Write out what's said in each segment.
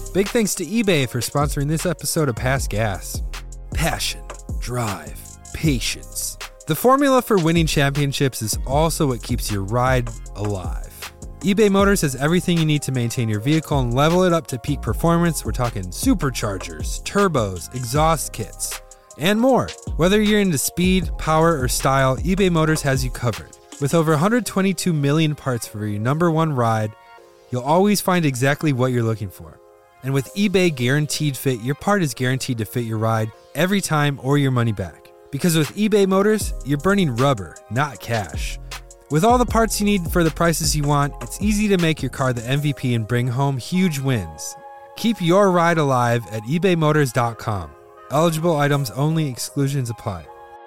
Big thanks to eBay for sponsoring this episode of Past Gas. Passion, drive, patience. The formula for winning championships is also what keeps your ride alive. eBay Motors has everything you need to maintain your vehicle and level it up to peak performance. We're talking superchargers, turbos, exhaust kits, and more. Whether you're into speed, power, or style, eBay Motors has you covered. With over 122 million parts for your number one ride, you'll always find exactly what you're looking for. And with eBay Guaranteed Fit, your part is guaranteed to fit your ride every time or your money back. Because with eBay Motors, you're burning rubber, not cash. With all the parts you need for the prices you want, it's easy to make your car the MVP and bring home huge wins. Keep your ride alive at ebaymotors.com. Eligible items only, exclusions apply.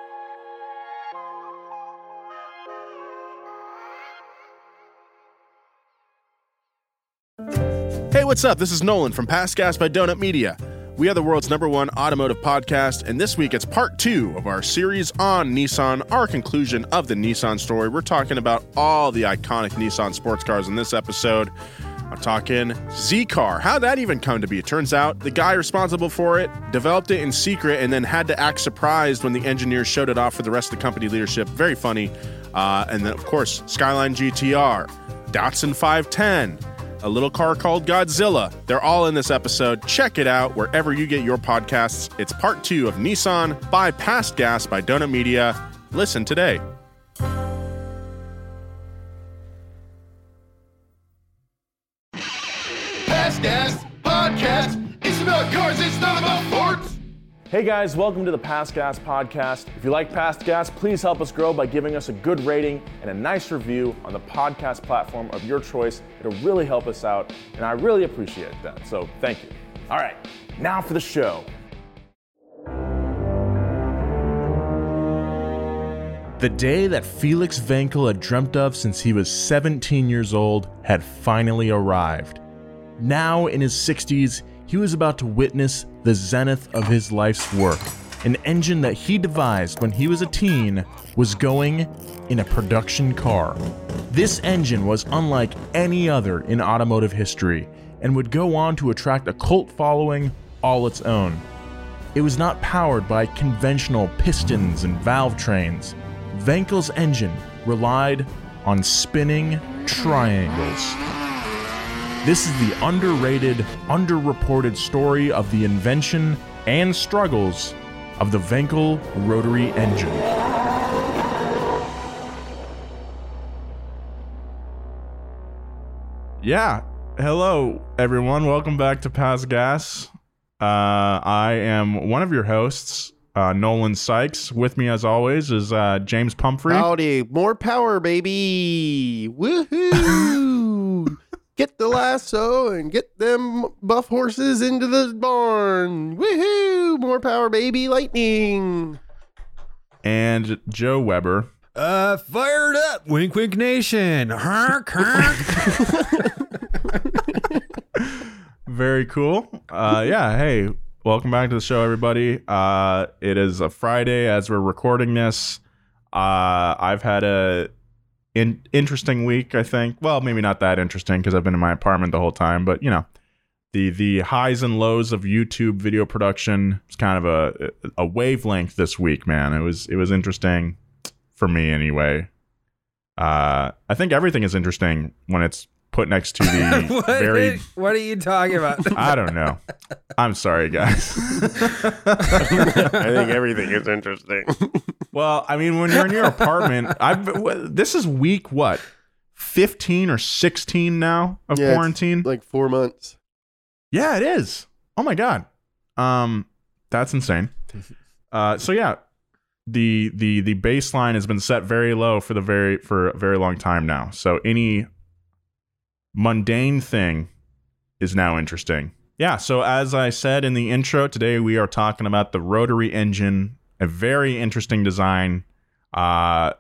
Hey, what's up? This is Nolan from Past Gas by Donut Media. We are the world's #1 automotive podcast, and this week it's part 2 of our series on Nissan, our conclusion of the Nissan story. We're talking about all the iconic Nissan sports cars in this episode. I'm talking Z-Car. How'd that even come to be? It turns out the guy responsible for it developed it in secret and then had to act surprised when the engineers showed it off for the rest of the company leadership. Very funny. And then, of course, Skyline GTR, Datsun 510, a little car called Godzilla. They're all in this episode. Check it out wherever you get your podcasts. It's part 2 of Nissan by Past Gas by Donut Media. Listen today. Past Gas Podcast. It's about cars, it's not about sports. Hey guys, welcome to the Past Gas Podcast. If you like Past Gas, please help us grow by giving us a good rating and a nice review on the podcast platform of your choice. It'll really help us out, and I really appreciate that, so thank you. All right, now for the show. The day that Felix Wankel had dreamt of since he was 17 years old had finally arrived. Now in his 60s, he was about to witness the zenith of his life's work. An engine that he devised when he was a teen was going in a production car. This engine was unlike any other in automotive history and would go on to attract a cult following all its own. It was not powered by conventional pistons and valve trains. Wankel's engine relied on spinning triangles. This is the underrated, underreported story of the invention and struggles of the Wankel rotary engine. Yeah, hello everyone. Welcome back to Past Gas. I am one of your hosts, Nolan Sykes. With me, as always, is James Pumphrey. Howdy, more power, baby! Woohoo! Get the lasso and get them buff horses into the barn. Woohoo! More power, baby! Lightning. And Joe Weber. Fired up! Wink Wink Nation! Honk, honk. Very cool. Yeah, hey, welcome back to the show, everybody. It is a Friday as we're recording this. I've had a interesting week, I think. Well, maybe not that interesting because I've been in my apartment the whole time, but you know, the highs and lows of YouTube video production is kind of a wavelength this week, man. It was interesting for me anyway. I think everything is interesting when it's put next to the What are you talking about? I don't know. I'm sorry, guys. I think everything is interesting. Well, I mean, when you're in your apartment, this is week, 15 or 16 now of quarantine? Like 4 months. Yeah, it is. Oh my God. That's insane. So yeah, the baseline has been set very low for a very long time now. So any mundane thing is now interesting. Yeah, so as I said in the intro, today we are talking about the rotary engine, a very interesting design, not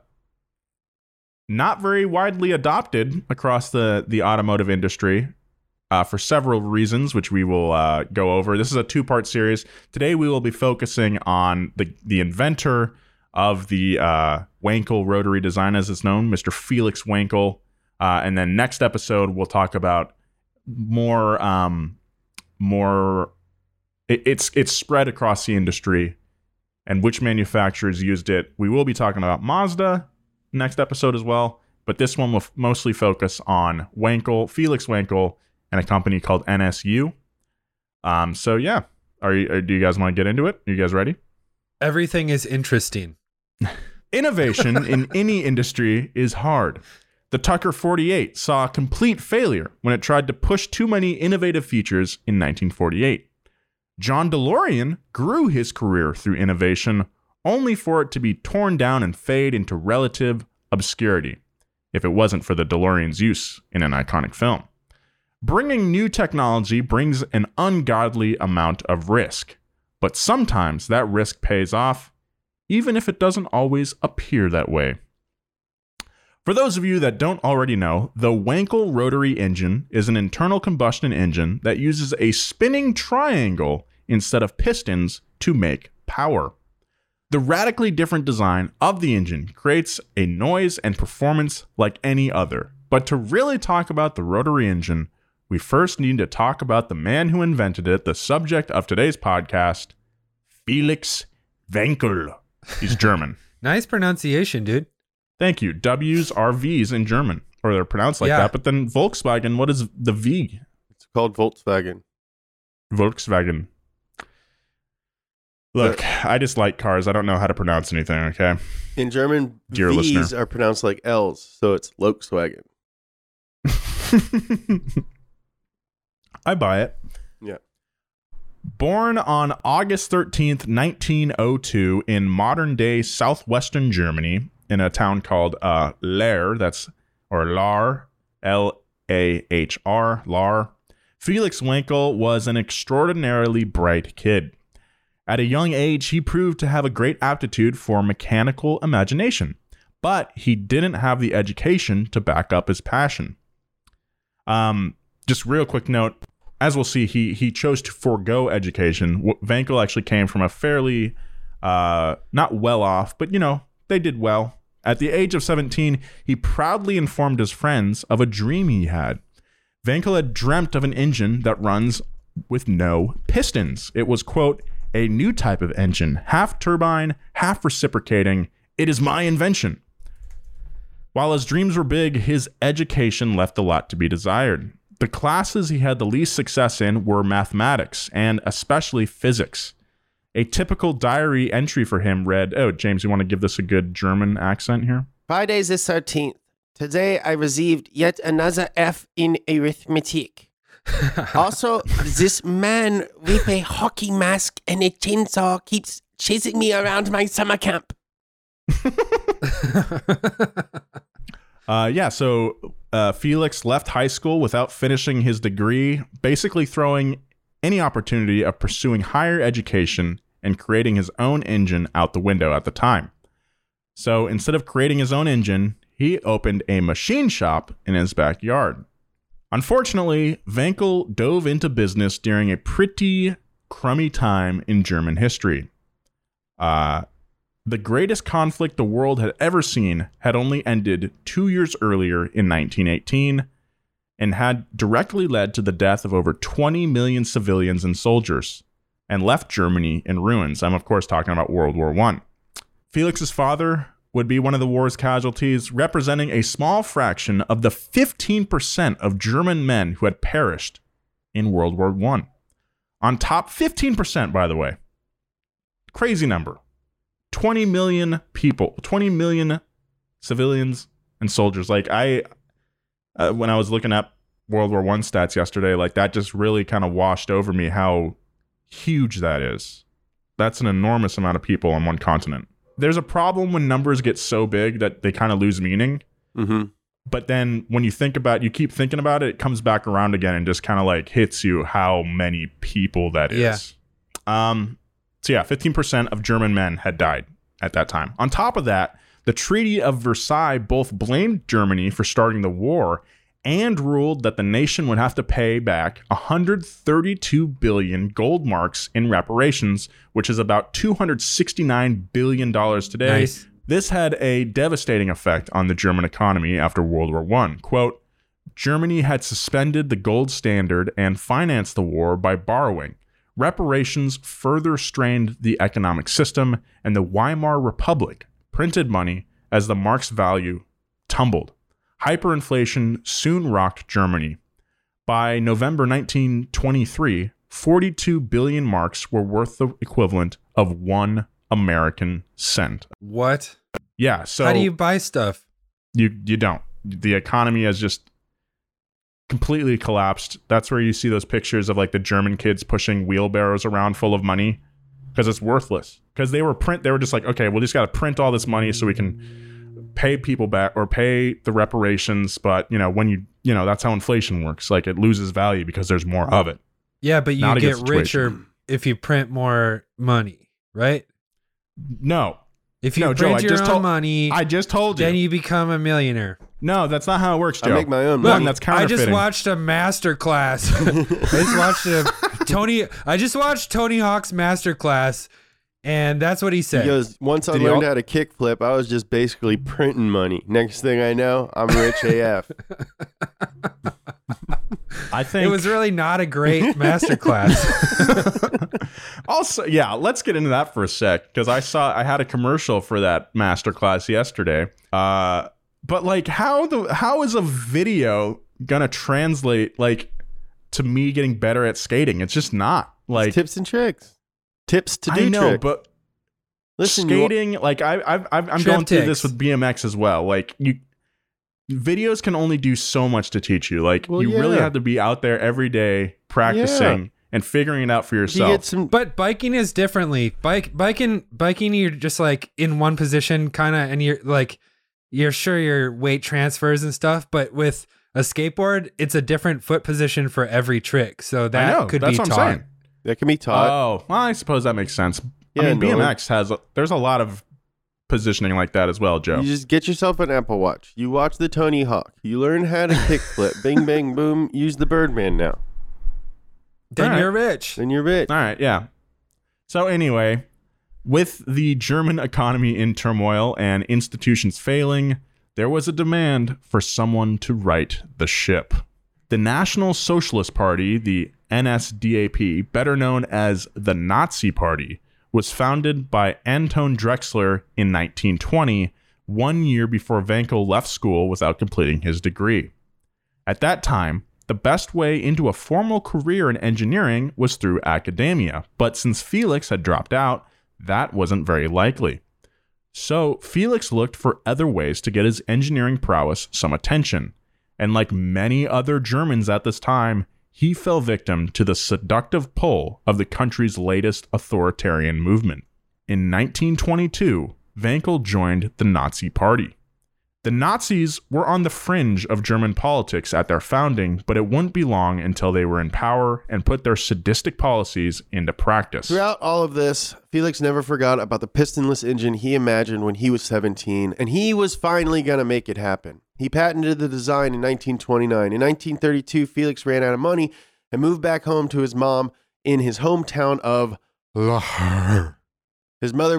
very widely adopted across the automotive industry for several reasons, which we will go over. This is a 2-part series. Today we will be focusing on the inventor of the Wankel rotary design, as it's known, Mr. Felix Wankel. And then next episode, we'll talk about more more. It's spread across the industry, and which manufacturers used it. We will be talking about Mazda next episode as well, but this one will mostly focus on Wankel, Felix Wankel, and a company called NSU. So yeah, do you guys want to get into it? Are you guys ready? Everything is interesting. Innovation in any industry is hard. The Tucker 48 saw a complete failure when it tried to push too many innovative features in 1948. John DeLorean grew his career through innovation, only for it to be torn down and fade into relative obscurity, if it wasn't for the DeLorean's use in an iconic film. Bringing new technology brings an ungodly amount of risk, but sometimes that risk pays off, even if it doesn't always appear that way. For those of you that don't already know, the Wankel rotary engine is an internal combustion engine that uses a spinning triangle instead of pistons to make power. The radically different design of the engine creates a noise and performance like any other. But to really talk about the rotary engine, we first need to talk about the man who invented it, the subject of today's podcast, Felix Wankel. He's German. Nice pronunciation, dude. Thank you. W's are V's in German, or they're pronounced like that. But then Volkswagen, what is the V? It's called Volkswagen. Volkswagen. Look, I just like cars. I don't know how to pronounce anything, okay? In German, Dear V's listener. are pronounced like L's, so it's Volkswagen. I buy it. Yeah. Born on August 13th, 1902 in modern-day southwestern Germany in a town called Lahr, Lahr, L-A-H-R, Lahr, Felix Wankel was an extraordinarily bright kid. At a young age, he proved to have a great aptitude for mechanical imagination, but he didn't have the education to back up his passion. Just real quick note, as we'll see, he chose to forego education. Wankel actually came from a fairly, not well off, but they did well. At the age of 17, he proudly informed his friends of a dream he had. Wankel had dreamt of an engine that runs with no pistons. It was, quote, a new type of engine, half turbine, half reciprocating. It is my invention. While his dreams were big, his education left a lot to be desired. The classes he had the least success in were mathematics and especially physics. A typical diary entry for him read, oh, James, you want to give this a good German accent here? Friday the 13th. Today I received yet another F in arithmetic. Also, this man with a hockey mask and a chainsaw keeps chasing me around my summer camp. So Felix left high school without finishing his degree, basically throwing any opportunity of pursuing higher education and creating his own engine out the window at the time. So instead of creating his own engine, he opened a machine shop in his backyard. Unfortunately, Wankel dove into business during a pretty crummy time in German history. The greatest conflict the world had ever seen had only ended 2 years earlier in 1918 and had directly led to the death of over 20 million civilians and soldiers and left Germany in ruins. I'm, of course, talking about World War I. Felix's father would be one of the war's casualties, representing a small fraction of the 15% of German men who had perished in World War I. On top, 15%, by the way. Crazy number. 20 million people, 20 million civilians and soldiers. Like when I was looking at World War I stats yesterday, like that just really kind of washed over me how huge that is. That's an enormous amount of people on one continent. There's a problem when numbers get so big that they kind of lose meaning. Mm-hmm. But then when you keep thinking about it, it comes back around again and just kind of like hits you how many people that is. Yeah. So yeah, 15% of German men had died at that time. On top of that, the Treaty of Versailles both blamed Germany for starting the war and ruled that the nation would have to pay back 132 billion gold marks in reparations, which is about $269 billion today. Nice. This had a devastating effect on the German economy after World War I. Quote, Germany had suspended the gold standard and financed the war by borrowing. Reparations further strained the economic system, and the Weimar Republic printed money as the mark's value tumbled. Hyperinflation soon rocked Germany. By November 1923, 42 billion marks were worth the equivalent of 1 American cent. What? Yeah, so How do you buy stuff? You don't. The economy has just completely collapsed. That's where you see those pictures of like the German kids pushing wheelbarrows around full of money because it's worthless. Because they were just like, okay, we just got to print all this money so we can pay people back or pay the reparations. But when that's how inflation works. Like it loses value because there's more of it. Yeah, but you get richer if you print more money, right? No. If you print your own money, I just told you. Then you become a millionaire. No, that's not how it works, Joe. I make my own money. That's counterfeiting. I just watched a master class. I just watched Tony Hawk's master class, and that's what he said. He goes, once I learned how to kickflip, I was just basically printing money. Next thing I know, I'm rich AF. I think it was really not a great master class. Also, yeah, let's get into that for a sec because I had a commercial for that master class yesterday. But like, how is a video gonna translate like to me getting better at skating? It's just not like it's tips and tricks. Tips to do. I know, tricks. but listen, skating like I'm going through this with BMX as well. Like videos can only do so much to teach you. Like really have to be out there every day practicing and figuring it out for yourself. But biking is differently. Biking, you're just like in one position kind of, and you're sure your weight transfers and stuff. But with a skateboard, it's a different foot position for every trick. So that could be taught. That can be taught. Oh, well, I suppose that makes sense. Yeah, I mean, BMX there's a lot of positioning like that as well, Joe. You just get yourself an Apple Watch. You watch the Tony Hawk. You learn how to kickflip. Bing, bang, boom. Use the Birdman now. Then you're rich. Then you're rich. All right, yeah. So anyway, with the German economy in turmoil and institutions failing, there was a demand for someone to right the ship. The National Socialist Party, the NSDAP, better known as the Nazi Party, was founded by Anton Drexler in 1920, 1 year before Wankel left school without completing his degree. At that time, the best way into a formal career in engineering was through academia, but since Felix had dropped out, that wasn't very likely. So Felix looked for other ways to get his engineering prowess some attention, and like many other Germans at this time, he fell victim to the seductive pull of the country's latest authoritarian movement. In 1922, Wankel joined the Nazi Party. The Nazis were on the fringe of German politics at their founding, but it wouldn't be long until they were in power and put their sadistic policies into practice. Throughout all of this, Felix never forgot about the pistonless engine he imagined when he was 17, and he was finally going to make it happen. He patented the design in 1929. In 1932, Felix ran out of money and moved back home to his mom in his hometown of Lahr. His mother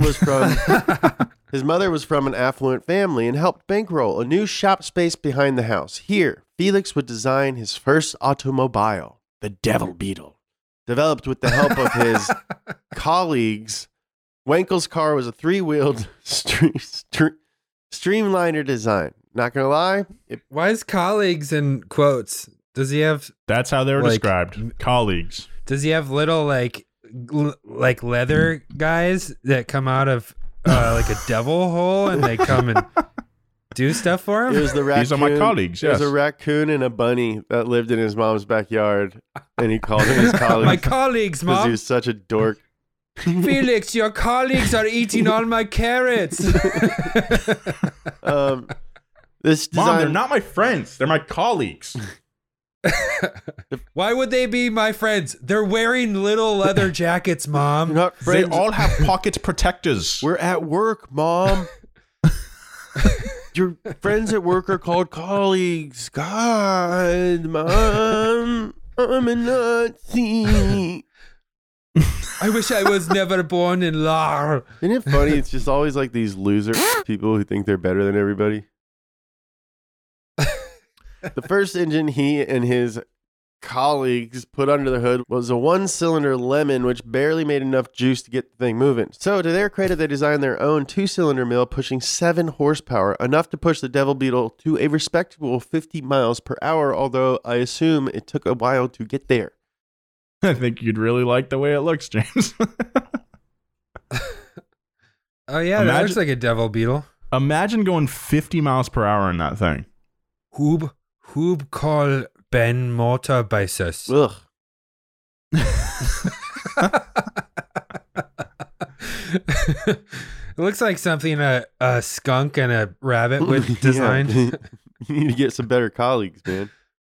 was from an affluent family and helped bankroll a new shop space behind the house. Here, Felix would design his first automobile, the Devil Beetle. Developed with the help of his colleagues, Wankel's car was a three-wheeled streamliner design. Not gonna lie. Why is colleagues in quotes? Does he have? That's how they were described. Colleagues. Does he have little like leather guys that come out of like a devil hole and they come and do stuff for him? It was the raccoon. These are my colleagues. Yes. There's a raccoon and a bunny that lived in his mom's backyard, and he called them his colleagues. My colleagues, because Mom. he was such a dork. Felix, your colleagues are eating all my carrots. This design, Mom, they're not my friends. They're my colleagues. Why would they be my friends? They're wearing little leather jackets, Mom. They're not friends. They all have pocket protectors. We're at work, Mom. Your friends at work are called colleagues. God, Mom, I'm a Nazi. I wish I was never born in Lahr. Isn't it funny? It's just always like these loser people who think they're better than everybody. The first engine he and his colleagues put under the hood was a 1-cylinder Lemon, which barely made enough juice to get the thing moving. So to their credit, they designed their own 2-cylinder mill pushing 7 horsepower, enough to push the Devil Beetle to a respectable 50 miles per hour, although I assume it took a while to get there. I think you'd really like the way it looks, James. Oh, yeah, that looks like a Devil Beetle. Imagine going 50 miles per hour in that thing. Hub call Ben Motor Basis. Ugh. It looks like something a skunk and a rabbit would design. Yeah. You need to get some better colleagues, man.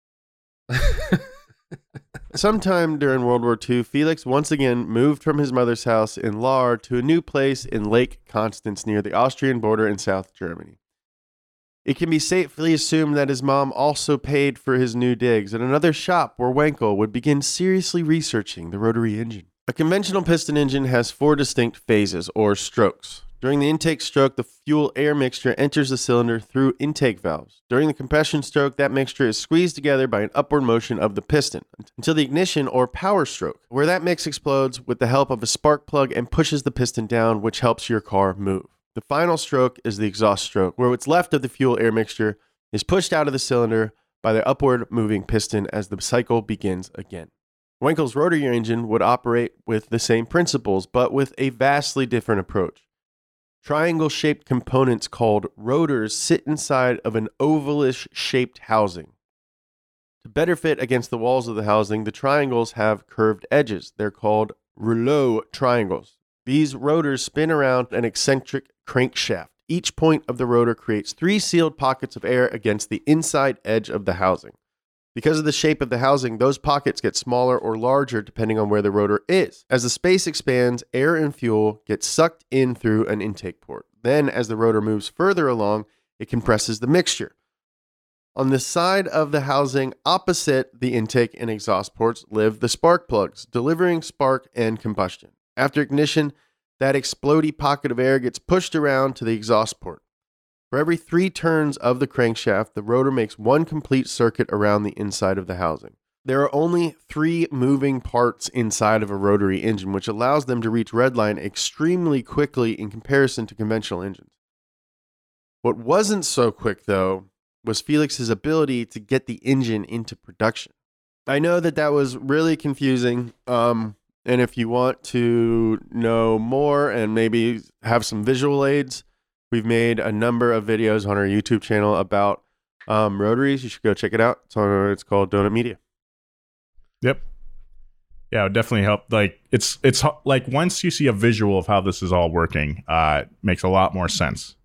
Sometime during World War II, Felix once again moved from his mother's house in Lahr to a new place in Lake Constance near the Austrian border in South Germany. It can be safely assumed that his mom also paid for his new digs at another shop where Wankel would begin seriously researching the rotary engine. A conventional piston engine has 4 distinct phases, or strokes. During the intake stroke, the fuel-air mixture enters the cylinder through intake valves. During the compression stroke, that mixture is squeezed together by an upward motion of the piston until the ignition or power stroke, where that mix explodes with the help of a spark plug and pushes the piston down, which helps your car move. The final stroke is the exhaust stroke, where what's left of the fuel-air mixture is pushed out of the cylinder by the upward moving piston as the cycle begins again. Wankel's rotary engine would operate with the same principles, but with a vastly different approach. Triangle-shaped components called rotors sit inside of an ovalish-shaped housing. To better fit against the walls of the housing, the triangles have curved edges. They're called rouleau triangles. These rotors spin around an eccentric crankshaft. Each point of the rotor creates 3 sealed pockets of air against the inside edge of the housing. Because of the shape of the housing, those pockets get smaller or larger depending on where the rotor is. As the space expands, air and fuel get sucked in through an intake port. Then, as the rotor moves further along, it compresses the mixture. On the side of the housing opposite the intake and exhaust ports live the spark plugs, delivering spark and combustion. After ignition, that explodey pocket of air gets pushed around to the exhaust port. For every 3 turns of the crankshaft, the rotor makes 1 complete circuit around the inside of the housing. There are only 3 moving parts inside of a rotary engine, which allows them to reach redline extremely quickly in comparison to conventional engines. What wasn't so quick, though, was Felix's ability to get the engine into production. I know that was really confusing, and if you want to know more and maybe have some visual aids, we've made a number of videos on our YouTube channel about rotaries. You should go check it out. It's called Donut Media. Yep. Yeah, it would definitely help. Like it's like once you see a visual of how this is all working, it makes a lot more sense.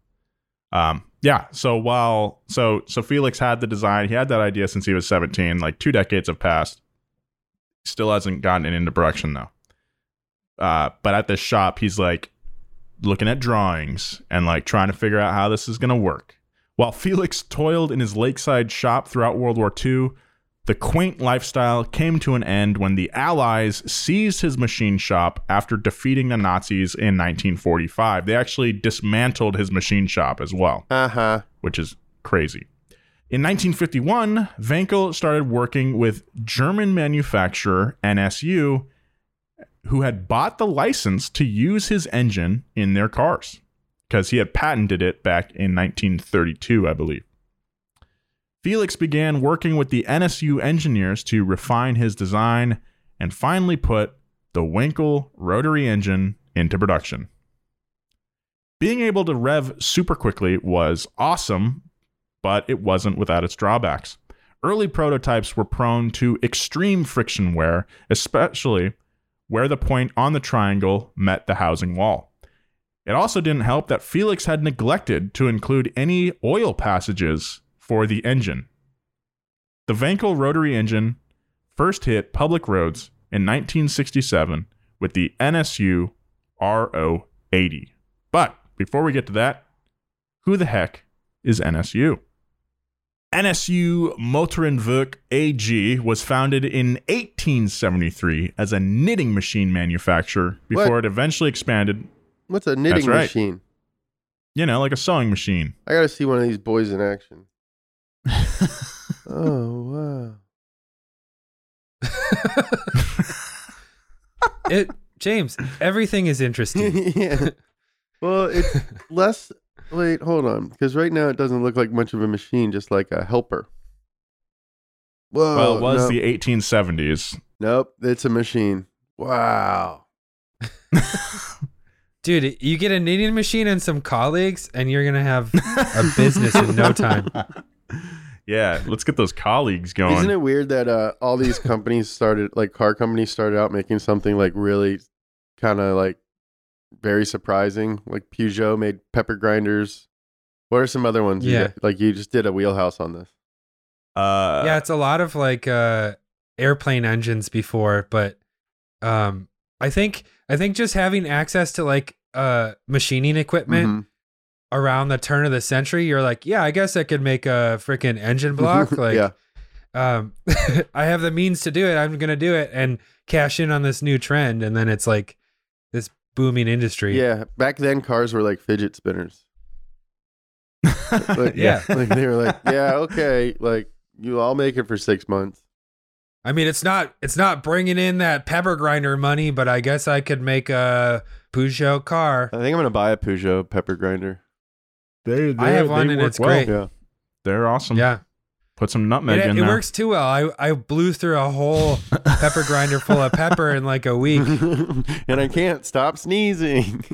Yeah. So Felix had the design. He had that idea since he was 17. Like 2 decades have passed. Still hasn't gotten it into production though. But at this shop, he's like looking at drawings and like trying to figure out how this is going to work. While Felix toiled in his lakeside shop throughout World War II, the quaint lifestyle came to an end when the Allies seized his machine shop after defeating the Nazis in 1945. They actually dismantled his machine shop as well, which is crazy. In 1951, Wankel started working with German manufacturer NSU, who had bought the license to use his engine in their cars because he had patented it back in 1932, I believe. Felix began working with the NSU engineers to refine his design and finally put the Wankel rotary engine into production. Being able to rev super quickly was awesome, but it wasn't without its drawbacks. Early prototypes were prone to extreme friction wear, especially where the point on the triangle met the housing wall. It also didn't help that Felix had neglected to include any oil passages for the engine. The Wankel rotary engine first hit public roads in 1967 with the NSU RO80. But before we get to that, who the heck is NSU? NSU Motorenwerk AG was founded in 1873 as a knitting machine manufacturer before it eventually expanded. What's a knitting machine? You know, like a sewing machine. I gotta see one of these boys in action. Oh, wow. James, everything is interesting. Yeah. Well, it's less. Wait, hold on. Because right now it doesn't look like much of a machine, just like a helper. Whoa. Well, it was nope. the 1870s. Nope, it's a machine. Wow. Dude, you get a knitting machine and some colleagues, and you're going to have a business in no time. Yeah, let's get those colleagues going. Isn't it weird that all these companies started, like car companies started out making something like really kind of like very surprising? Like Peugeot made pepper grinders. What are some other ones? Yeah. Like you just did a wheelhouse on this. Yeah, it's a lot of like airplane engines before, but I think just having access to like machining equipment around the turn of the century, you're like, yeah, I guess I could make a freaking engine block. Like, Yeah. I have the means to do it. I'm gonna do it and cash in on this new trend, and then it's like this booming industry. Yeah. Back then, cars were like fidget spinners. Like, Yeah. Like they were like, yeah, okay, like I'll make it for 6 months. I mean, it's not bringing in that pepper grinder money, but I guess I could make a Peugeot car. I think I'm gonna buy a Peugeot pepper grinder. I have one and work it's great. Yeah. They're awesome. Yeah. Put some nutmeg in It there. works too well. I blew through a whole pepper grinder full of pepper in like a week. And I can't stop sneezing.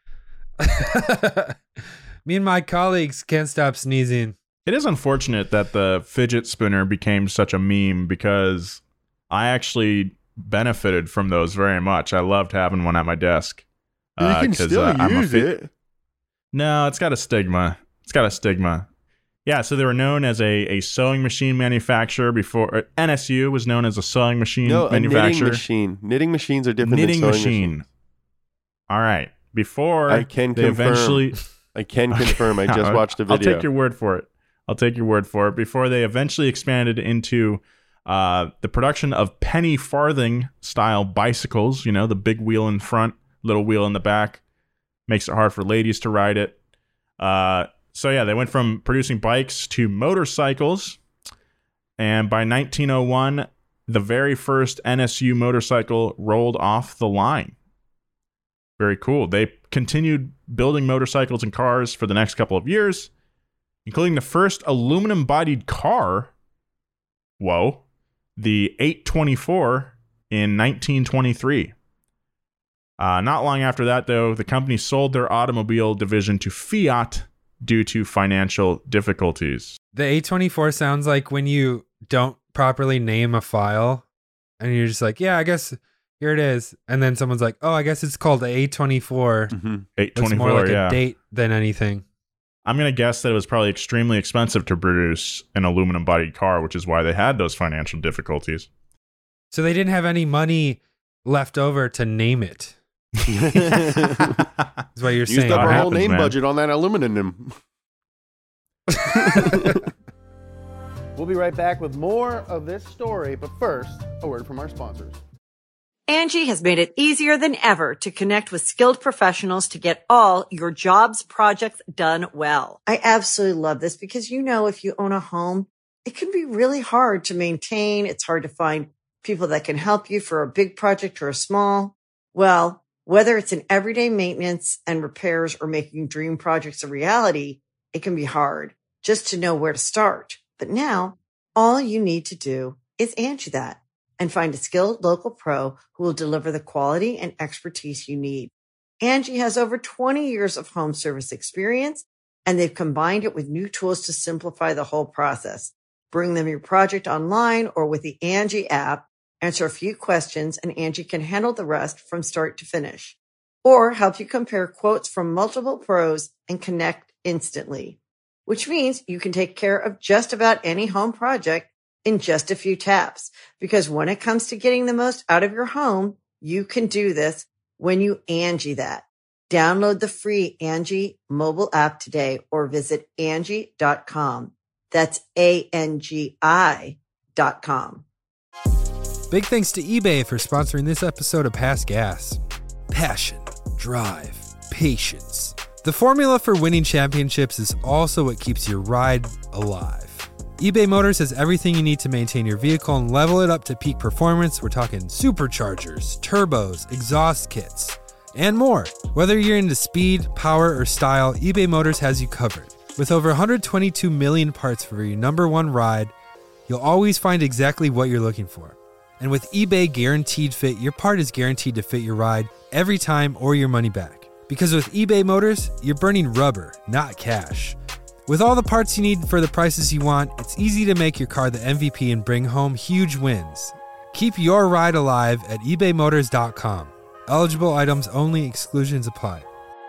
Me and my colleagues can't stop sneezing. It is unfortunate that the fidget spinner became such a meme because I actually benefited from those very much. I loved having one at my desk. You can 'cause, still I'm a use it. No, it's got a stigma. Yeah, so they were known as a sewing machine manufacturer before. NSU was known as a sewing machine No, a knitting manufacturer. machine. Knitting machines are different Knitting than sewing machine. machines. All right. Before I can they confirm. eventually. I can confirm. I just watched a video. I'll take your word for it. Before they eventually expanded into the production of penny farthing style bicycles, you know, the big wheel in front, little wheel in the back, makes it hard for ladies to ride it. So yeah, they went from producing bikes to motorcycles. And by 1901, the very first NSU motorcycle rolled off the line. Very cool. They continued building motorcycles and cars for the next couple of years, including the first aluminum-bodied car, the 824 in 1923. Not long after that, though, the company sold their automobile division to Fiat due to financial difficulties. The A24 sounds like when you don't properly name a file and you're just like, yeah, I guess here it is. And then someone's like, oh, I guess it's called the A24. Mm-hmm. 824, It's more like yeah. a date than anything. I'm going to guess that it was probably extremely expensive to produce an aluminum-bodied car, which is why they had those financial difficulties. So they didn't have any money left over to name it. That's what you're Used saying. up our whole happens, name man. budget on that aluminum. We'll be right back with more of this story, but first, a word from our sponsors. Angie has made it easier than ever to connect with skilled professionals to get all your jobs projects done well. I absolutely love this because, you know, if you own a home, it can be really hard to maintain. It's hard to find people that can help you for a big project or a small. Well, whether it's in everyday maintenance and repairs or making dream projects a reality, it can be hard just to know where to start. But now all you need to do is Angie that and find a skilled local pro who will deliver the quality and expertise you need. Angie has over 20 years of home service experience, and they've combined it with new tools to simplify the whole process. Bring them your project online or with the Angie app, answer a few questions, and Angie can handle the rest from start to finish. Or help you compare quotes from multiple pros and connect instantly, which means you can take care of just about any home project in just a few taps. Because when it comes to getting the most out of your home, you can do this when you Angie that. Download the free Angie mobile app today or visit Angie.com. That's ANGI.com. Big thanks to eBay for sponsoring this episode of Pass Gas. Passion, drive, patience. The formula for winning championships is also what keeps your ride alive. eBay Motors has everything you need to maintain your vehicle and level it up to peak performance. We're talking superchargers, turbos, exhaust kits, and more. Whether you're into speed, power, or style, eBay Motors has you covered. With over 122 million parts for your number one ride, you'll always find exactly what you're looking for. And with eBay Guaranteed Fit, your part is guaranteed to fit your ride every time or your money back. Because with eBay Motors, you're burning rubber, not cash. With all the parts you need for the prices you want, it's easy to make your car the MVP and bring home huge wins. Keep your ride alive at ebaymotors.com. Eligible items only, exclusions apply.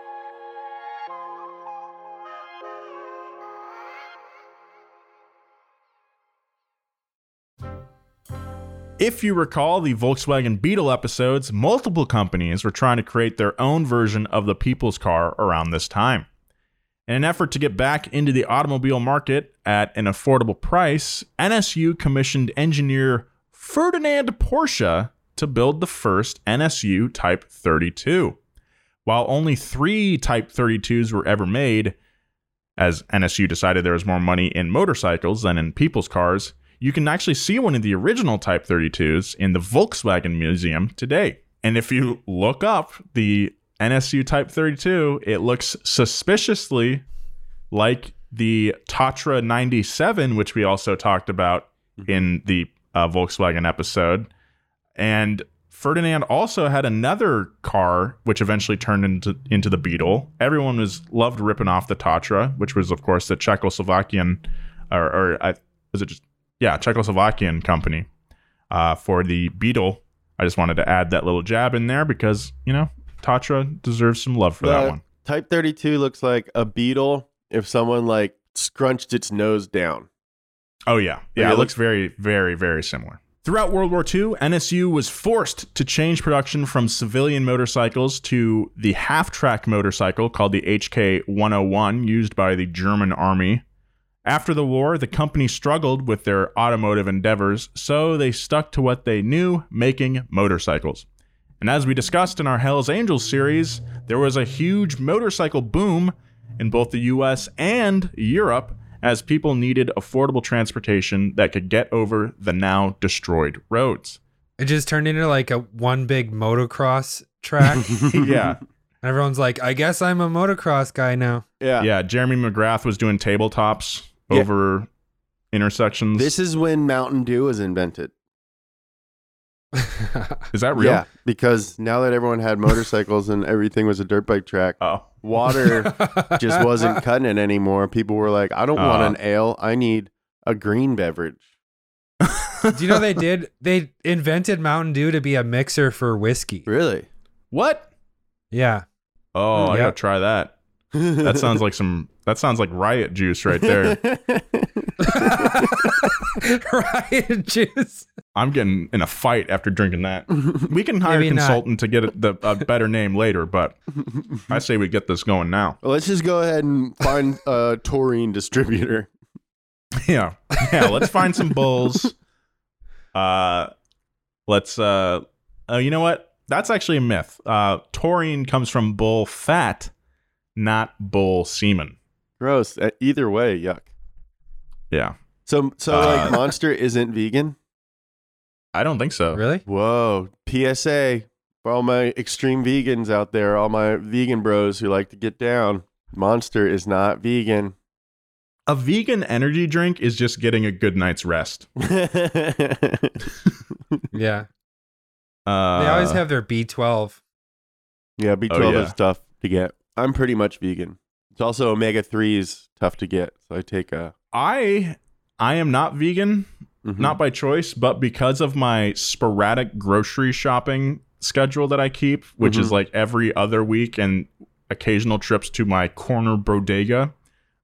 If you recall the Volkswagen Beetle episodes, multiple companies were trying to create their own version of the people's car around this time. In an effort to get back into the automobile market at an affordable price, NSU commissioned engineer Ferdinand Porsche to build the first NSU Type 32. While only 3 Type 32s were ever made, as NSU decided there was more money in motorcycles than in people's cars, you can actually see one of the original Type 32s in the Volkswagen Museum today. And if you look up the NSU Type 32, it looks suspiciously like the Tatra 97, which we also talked about in the Volkswagen episode. And Ferdinand also had another car, which eventually turned into the Beetle. Everyone loved ripping off the Tatra, which was, of course, the Czechoslovakian, Czechoslovakian company for the Beetle. I just wanted to add that little jab in there because, Tatra deserves some love for that one. Type 32 looks like a Beetle if someone like scrunched its nose down. Oh, yeah. Yeah, it looks very, very, very similar. Throughout World War II, NSU was forced to change production from civilian motorcycles to the half-track motorcycle called the HK-101 used by the German army. After the war, the company struggled with their automotive endeavors, so they stuck to what they knew, making motorcycles. And as we discussed in our Hell's Angels series, there was a huge motorcycle boom in both the US and Europe as people needed affordable transportation that could get over the now destroyed roads. It just turned into like one big motocross track. Yeah. Everyone's like, I guess I'm a motocross guy now. Yeah. Yeah, Jeremy McGrath was doing tabletops over intersections. This is when Mountain Dew was invented. Is that real? Yeah, because now that everyone had motorcycles and everything was a dirt bike track, water just wasn't cutting it anymore. People were like, I don't want an ale. I need a green beverage. Do you know they invented Mountain Dew to be a mixer for whiskey. Really? What? Yeah. Oh, I gotta try that. That sounds like riot juice right there. Riot juice. I'm getting in a fight after drinking that. We can hire a consultant to get a better name later, but I say we get this going now. Well, let's just go ahead and find a taurine distributor. Yeah, let's find some bulls. You know what? That's actually a myth. Taurine comes from bull fat, not bull semen. Gross. Either way, yuck. Yeah. So like Monster isn't vegan? I don't think so. Really? Whoa. PSA for all my extreme vegans out there, all my vegan bros who like to get down. Monster is not vegan. A vegan energy drink is just getting a good night's rest. Yeah. They always have their B12. Yeah, B12 is tough to get. I'm pretty much vegan. It's also omega-3 is tough to get. So I take a... I am not vegan, not by choice, but because of my sporadic grocery shopping schedule that I keep, which is like every other week and occasional trips to my corner bodega.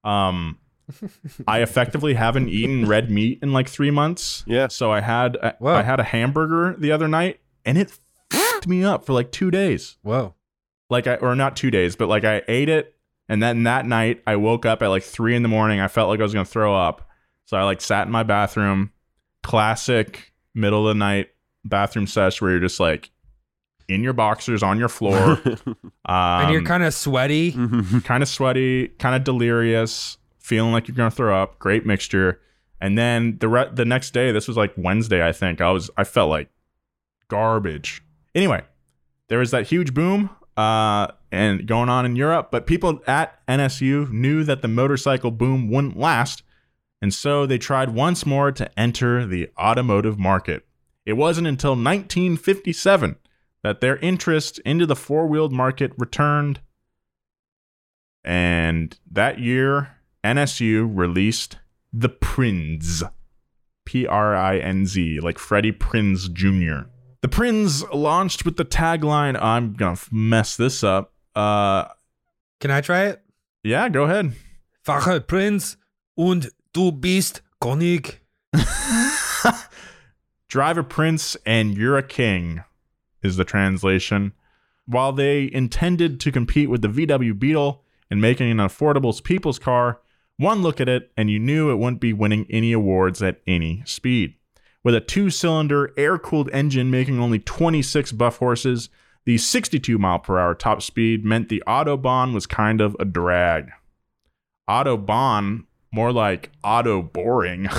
I effectively haven't eaten red meat in like 3 months. Yeah. So I had a hamburger the other night and it fucked me up for like 2 days. Whoa. Or not 2 days, but like I ate it. And then that night I woke up at like 3 a.m. I felt like I was going to throw up. So I like sat in my bathroom, classic middle of the night bathroom sesh where you're just like in your boxers on your floor. And you're kind of sweaty. Kind of delirious, feeling like you're going to throw up. Great mixture. And then the next day, this was like Wednesday, I think, I felt like garbage. Anyway, there was that huge boom and going on in Europe, but people at NSU knew that the motorcycle boom wouldn't last, and so they tried once more to enter the automotive market. It wasn't until 1957 that their interest into the four-wheeled market returned, and that year, NSU released the Prinz, Prinz, like Freddie Prinze Jr. The Prinz launched with the tagline, I'm going to mess this up. Can I try it? Yeah, go ahead. Fahre Prinz und du bist König. Drive a prince and you're a king is the translation. While they intended to compete with the VW Beetle and making an affordable people's car, one look at it and you knew it wouldn't be winning any awards at any speed. With a 2-cylinder air-cooled engine making only 26 buff horses, the 62 mile per hour top speed meant the Autobahn was kind of a drag. Autobahn, more like auto boring.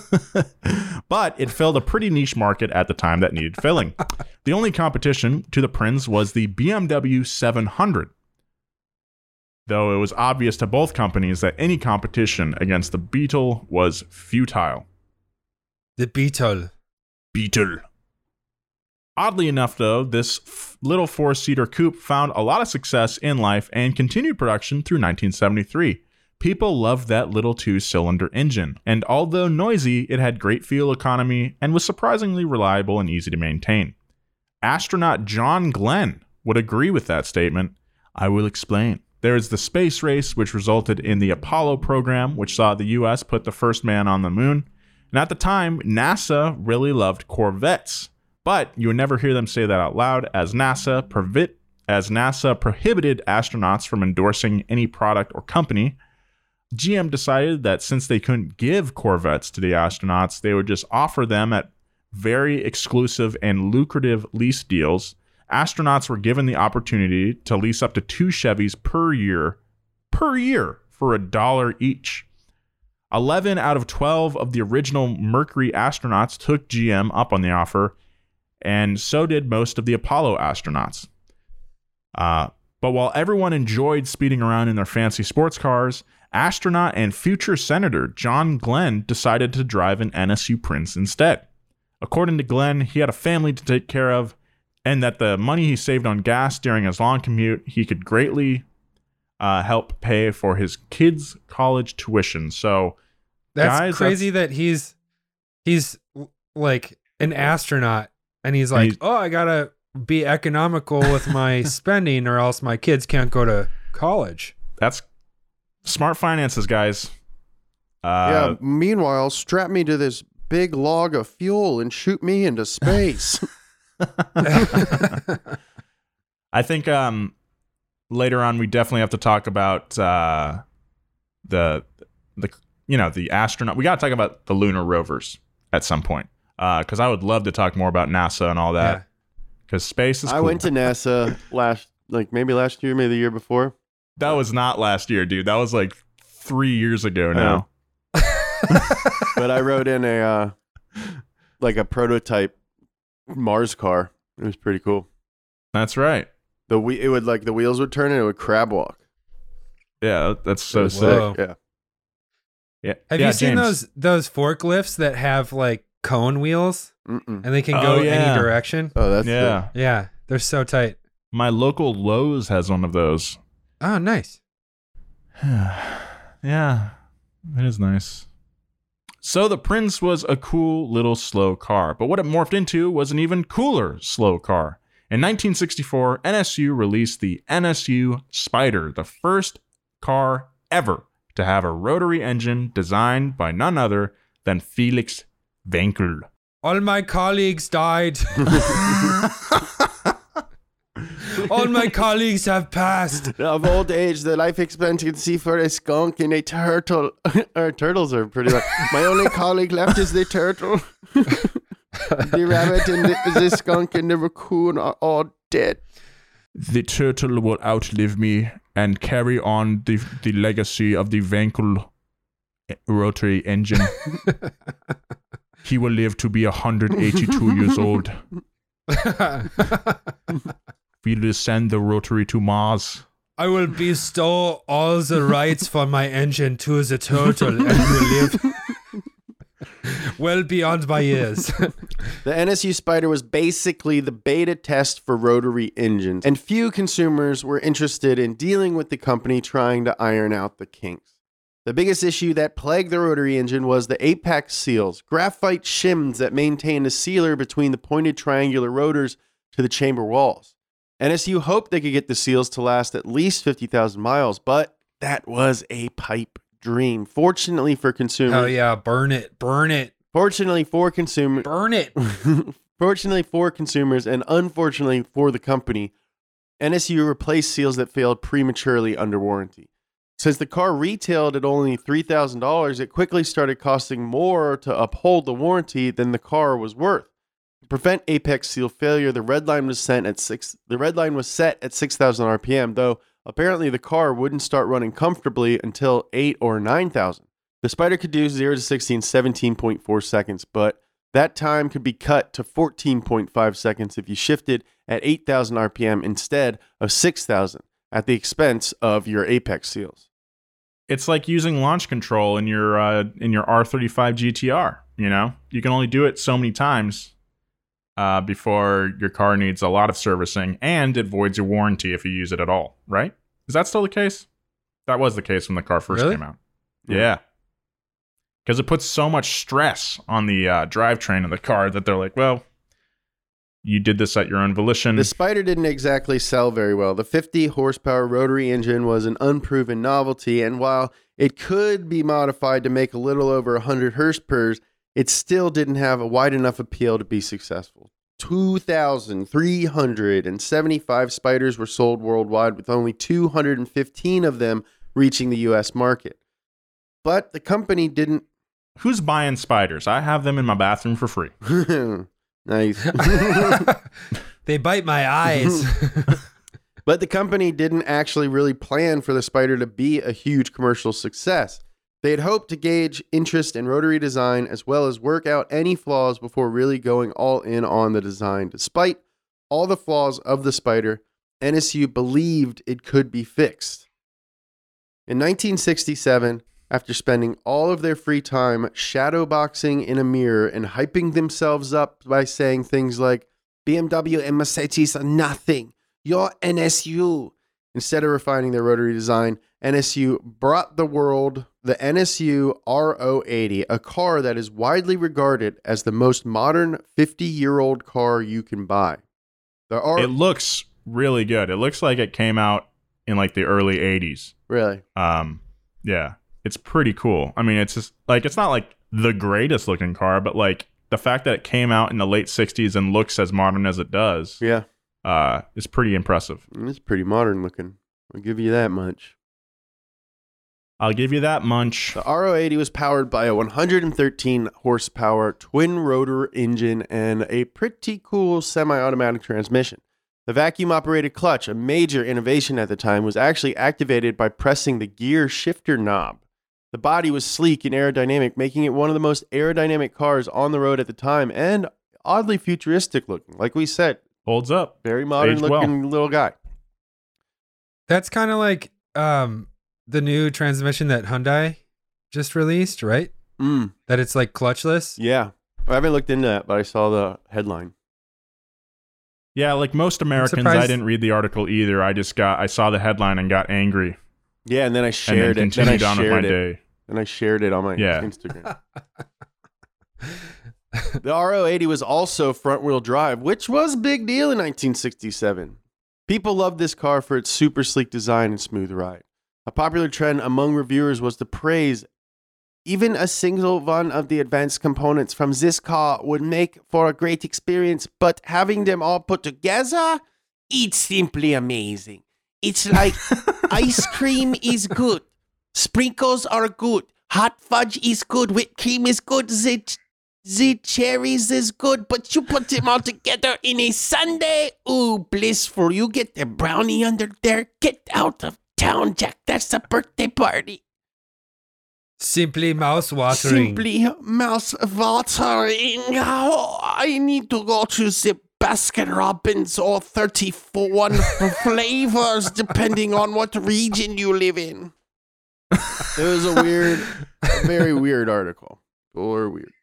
But it filled a pretty niche market at the time that needed filling. The only competition to the Prinz was the BMW 700. Though it was obvious to both companies that any competition against the Beetle was futile. The Beetle. Beetle. Oddly enough, though, this little 4-seater coupe found a lot of success in life and continued production through 1973. People loved that little 2-cylinder engine, and although noisy, it had great fuel economy and was surprisingly reliable and easy to maintain. Astronaut John Glenn would agree with that statement. I will explain. There is the space race, which resulted in the Apollo program, which saw the US put the first man on the moon. And at the time, NASA really loved Corvettes. But you would never hear them say that out loud, as NASA prohibited astronauts from endorsing any product or company. GM decided that since they couldn't give Corvettes to the astronauts, they would just offer them at very exclusive and lucrative lease deals. Astronauts were given the opportunity to lease up to 2 Chevys per year for $1 each. 11 out of 12 of the original Mercury astronauts took GM up on the offer, and so did most of the Apollo astronauts. But while everyone enjoyed speeding around in their fancy sports cars, astronaut and future Senator John Glenn decided to drive an NSU Prinz instead. According to Glenn, he had a family to take care of, and that the money he saved on gas during his long commute, he could greatly help pay for his kids' college tuition. So, That's guys, crazy that he's like an astronaut, and he's like, oh, I gotta be economical with my spending, or else my kids can't go to college. That's smart finances, guys. Yeah. Meanwhile, strap me to this big log of fuel and shoot me into space. I think later on we definitely have to talk about the astronaut. We got to talk about the lunar rovers at some point, because I would love to talk more about NASA and all that. Because space is cool. I went to NASA maybe last year, maybe the year before. That was not last year, dude. That was like 3 years ago now. But I rode in a prototype Mars car. It was pretty cool. That's right. The wheels would turn and it would crab walk. Yeah, that's so sick. Whoa. Yeah. Yeah. Have you seen those forklifts that have like cone wheels? Mm-mm. And they can go any direction? Oh, that's yeah. Yeah, they're so tight. My local Lowe's has one of those. Oh, nice. Yeah, it is nice. So the Prinz was a cool little slow car, but what it morphed into was an even cooler slow car. In 1964, NSU released the NSU Spider, the first car ever to have a rotary engine designed by none other than Felix Wankel. All my colleagues died. All my colleagues have passed. Of old age, the life expectancy for a skunk and a turtle. Our turtles are pretty like. My only colleague left is the turtle. The rabbit and the skunk and the raccoon are all dead. The turtle will outlive me and carry on the legacy of the Wankel rotary engine. He will live to be 182 years old. We will send the rotary to Mars. I will bestow all the rights for my engine to the turtle and will live well beyond my years. The NSU Spider was basically the beta test for rotary engines, and few consumers were interested in dealing with the company trying to iron out the kinks. The biggest issue that plagued the rotary engine was the apex seals, graphite shims that maintained a sealer between the pointed triangular rotors to the chamber walls. NSU hoped they could get the seals to last at least 50,000 miles, but that was a pipe dream. Fortunately for consumers... Oh yeah, burn it. Fortunately for consumers... Burn it. Fortunately for consumers, and unfortunately for the company, NSU replaced seals that failed prematurely under warranty. Since the car retailed at only $3,000, it quickly started costing more to uphold the warranty than the car was worth. To prevent apex seal failure, the red line was set at 6,000 RPM, though apparently the car wouldn't start running comfortably until 8 or 9,000. The Spider could do 0 to 60 in 17.4 seconds, but that time could be cut to 14.5 seconds if you shifted at 8,000 RPM instead of 6,000 at the expense of your apex seals. It's like using launch control in your R35 GTR. You know, you can only do it so many times before your car needs a lot of servicing, and it voids your warranty if you use it at all, right? Is that still the case? That was the case when the car first came out. Yeah. Because it puts so much stress on the drivetrain of the car that they're like, well, you did this at your own volition. The Spider didn't exactly sell very well. The 50 horsepower rotary engine was an unproven novelty, and while it could be modified to make a little over 100 horsepower, it still didn't have a wide enough appeal to be successful. 2,375 Spiders were sold worldwide, with only 215 of them reaching the U.S. market. But the company didn't... Who's buying Spiders? I have them in my bathroom for free. Nice. They bite my eyes. But the company didn't actually really plan for the Spider to be a huge commercial success. They had hoped to gauge interest in rotary design as well as work out any flaws before really going all in on the design. Despite all the flaws of the Spider, NSU believed it could be fixed. In 1967, after spending all of their free time shadowboxing in a mirror and hyping themselves up by saying things like, BMW and Mercedes are nothing, you're NSU. Instead of refining their rotary design, NSU brought the world the NSU R080, a car that is widely regarded as the most modern 50-year-old car you can buy. It looks really good. It looks like it came out in like the early 80s. Really? Yeah. It's pretty cool. I mean, it's just like, it's not like the greatest looking car, but like the fact that it came out in the late 60s and looks as modern as it does. Yeah. Is pretty impressive. It's pretty modern looking. I'll give you that much. I'll give you that munch. The R080 was powered by a 113 horsepower twin rotor engine and a pretty cool semi-automatic transmission. The vacuum operated clutch, a major innovation at the time, was actually activated by pressing the gear shifter knob. The body was sleek and aerodynamic, making it one of the most aerodynamic cars on the road at the time, and oddly futuristic looking. Like we said, holds up. Very modern looking little guy. That's kind of like the new transmission that Hyundai just released, right? That it's like clutchless. Yeah. I haven't looked into that, but I saw the headline. Yeah, like most Americans, I didn't read the article either. I saw the headline and got angry. Yeah, and then I shared it. Then I shared it. And I shared it on my Instagram. The R080 was also front-wheel drive, which was a big deal in 1967. People loved this car for its super sleek design and smooth ride. A popular trend among reviewers was to praise even a single one of the advanced components from this car would make for a great experience, but having them all put together, it's simply amazing. It's like ice cream is good, sprinkles are good, hot fudge is good, whipped cream is good, the cherries is good, but you put them all together in a sundae. Ooh, blissful. You get the brownie under there. Get out of town, Jack. That's a birthday party. Simply mouse watering. Simply mouse watering. Oh, I need to go to the Baskin Robbins or 31 flavors, depending on what region you live in. It was a very weird article. Or weird.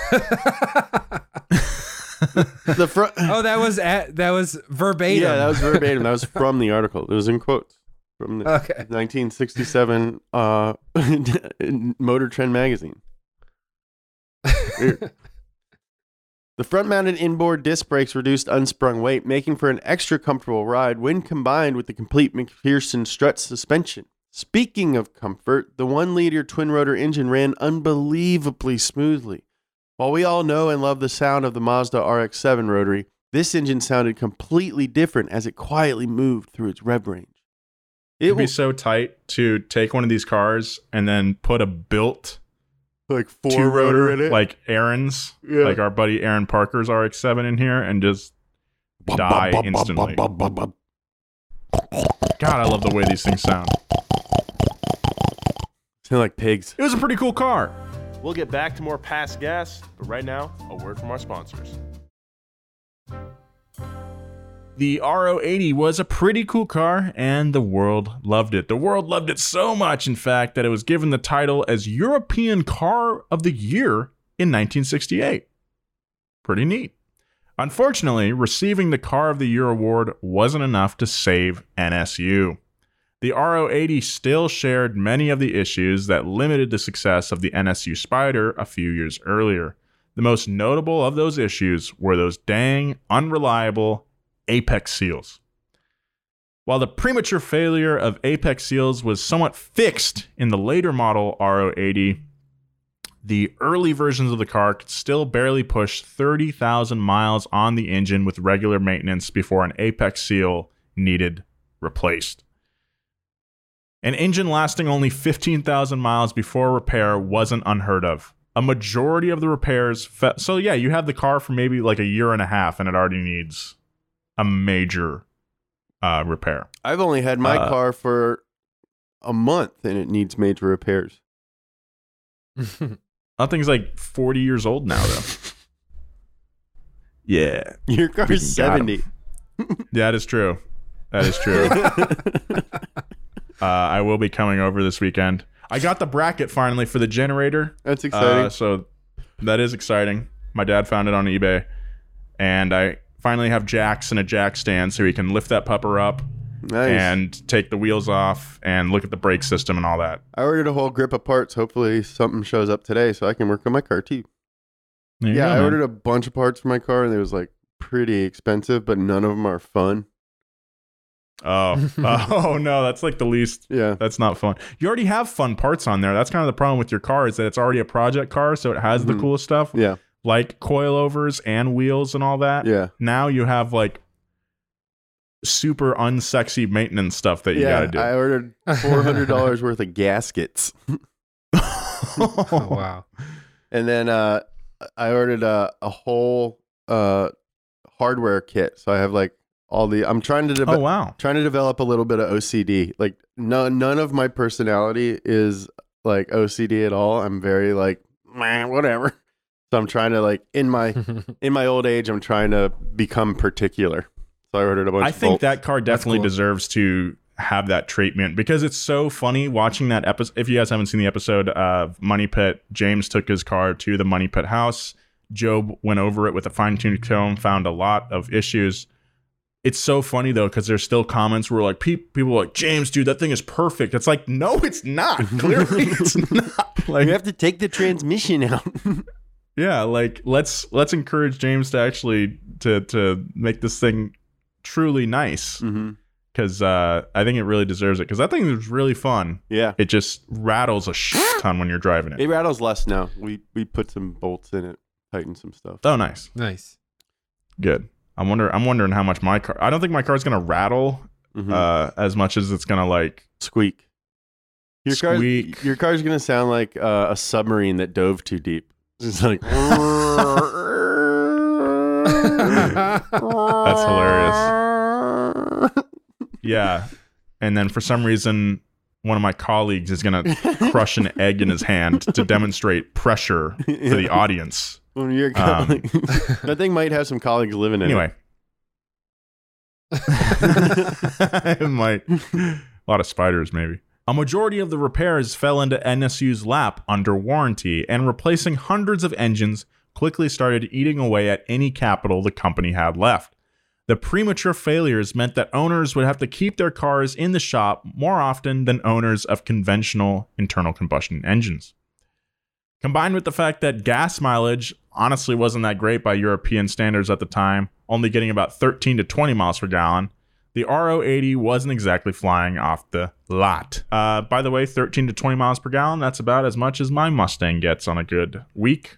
That was verbatim. Yeah, that was verbatim. That was from the article. It was in quotes from the 1967 Motor Trend magazine. Weird. The front-mounted inboard disc brakes reduced unsprung weight, making for an extra comfortable ride when combined with the complete McPherson strut suspension. Speaking of comfort, the 1-liter twin-rotor engine ran unbelievably smoothly. While we all know and love the sound of the Mazda RX-7 rotary, this engine sounded completely different as it quietly moved through its rev range. It'd be so tight to take one of these cars and then put a built like 4-rotor in it, like Aaron's, like our buddy Aaron Parker's RX-7 in here, and just die instantly. God, I love the way these things sound. Sound like pigs. It was a pretty cool car. We'll get back to more Past Gas, but right now, a word from our sponsors. The RO80 was a pretty cool car, and the world loved it. The world loved it so much, in fact, that it was given the title as European Car of the Year in 1968. Pretty neat. Unfortunately, receiving the Car of the Year award wasn't enough to save NSU. The RO80 still shared many of the issues that limited the success of the NSU Spider a few years earlier. The most notable of those issues were those dang, unreliable apex seals. While the premature failure of apex seals was somewhat fixed in the later model RO80, the early versions of the car could still barely push 30,000 miles on the engine with regular maintenance before an apex seal needed replaced. An engine lasting only 15,000 miles before repair wasn't unheard of. A majority of the repairs... So yeah, you have the car for maybe like a year and a half and it already needs a major repair. I've only had my car for a month and it needs major repairs. That thing's like 40 years old now, though. Yeah. Your car's 70. That is true. That is true. I will be coming over this weekend. I got the bracket finally for the generator. That's exciting. So that is exciting. My dad found it on eBay. And I finally have jacks and a jack stand so he can lift that pupper up. Nice. And take the wheels off and look at the brake system and all that. I ordered a whole grip of parts. Hopefully something shows up today so I can work on my car too. I ordered a bunch of parts for my car and it was like pretty expensive, but none of them are fun. Oh no, that's like the least. Yeah, that's not fun. You already have fun parts on there. That's kind of the problem with your car is that it's already a project car, so it has the coolest stuff. Yeah, like coilovers and wheels and all that. Yeah. Now you have like super unsexy maintenance stuff that you got to do. I ordered $400 worth of gaskets. Oh, wow. And then I ordered a whole hardware kit. So I have like all the. I'm trying to trying to develop a little bit of OCD. Like none of my personality is like OCD at all. I'm very like whatever. So I'm trying to like in my old age, I'm trying to become particular. So I ordered a bunch. I think that car definitely deserves to have that treatment because it's so funny watching that episode. If you guys haven't seen the episode of Money Pit, James took his car to the Money Pit house. Job went over it with a fine-tuned comb, found a lot of issues. It's so funny though because there's still comments where like people are like, James, dude, that thing is perfect. It's like, no, it's not. Clearly, it's not. Like you have to take the transmission out. Yeah, like let's encourage James to actually to make this thing truly nice because I think it really deserves it because that thing is really fun. Yeah, it just rattles a shit ton when you're driving it. It rattles less now. We put some bolts in it, tightened some stuff. Oh, nice, good. I'm wondering how much my car. I don't think my car's gonna rattle as much as it's gonna like squeak. Your car's gonna sound like a submarine that dove too deep. It's like that's hilarious. Yeah, and then for some reason one of my colleagues is going to crush an egg in his hand to demonstrate pressure for the audience. When you're that thing might have some colleagues living in anyway. It might. A lot of spiders, maybe. A majority of the repairs fell into NSU's lap under warranty, and replacing hundreds of engines quickly started eating away at any capital the company had left. The premature failures meant that owners would have to keep their cars in the shop more often than owners of conventional internal combustion engines. Combined with the fact that gas mileage honestly wasn't that great by European standards at the time, only getting about 13 to 20 miles per gallon, the RO80 wasn't exactly flying off the lot. By the way, 13 to 20 miles per gallon, that's about as much as my Mustang gets on a good week.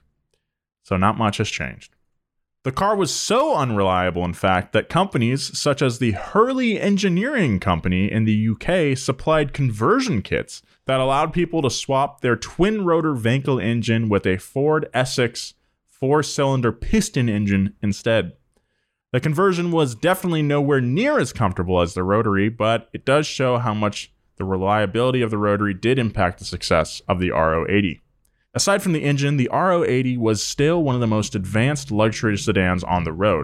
So not much has changed. The car was so unreliable, in fact, that companies such as the Hurley Engineering Company in the UK supplied conversion kits that allowed people to swap their twin-rotor Wankel engine with a Ford Essex 4-cylinder piston engine instead. The conversion was definitely nowhere near as comfortable as the rotary, but it does show how much the reliability of the rotary did impact the success of the RO80. Aside from the engine, the RO80 was still one of the most advanced luxury sedans on the road.